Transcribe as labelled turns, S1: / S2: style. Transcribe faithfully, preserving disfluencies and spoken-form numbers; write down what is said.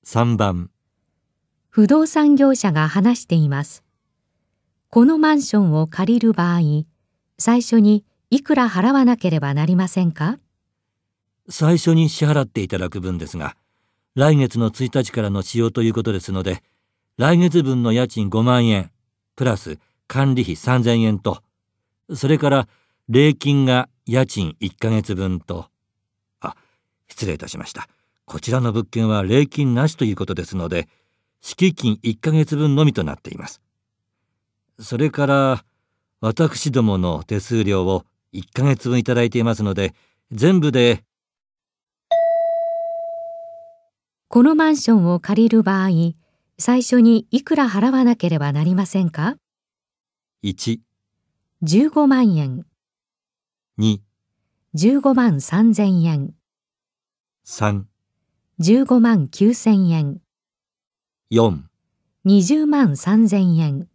S1: さんばん、
S2: 不動産業者が話しています。このマンションを借りる場合、最初にいくら払わなければなりませんか？
S1: 最初に支払っていただく分ですが、来月のついたちからの使用ということですので、来月分の家賃ごまんえん、プラス管理費さんぜんえんと、それから礼金が家賃いっかげつぶんと、あ、失礼いたしました。こちらの物件は礼金なしということですので、敷金いっかげつぶんのみとなっています。それから、私どもの手数料をいっかげつぶんいただいていますので、全部で、
S2: このマンションを借りる場合、最初にいくら払わなければなりませんか？
S1: いち、
S2: じゅうごまんえん、
S1: に、
S2: じゅうごまんさんぜんえん、
S1: さん、
S2: じゅうごまんきゅうせんえん、
S1: よん、
S2: にじゅうまんさんぜんえん。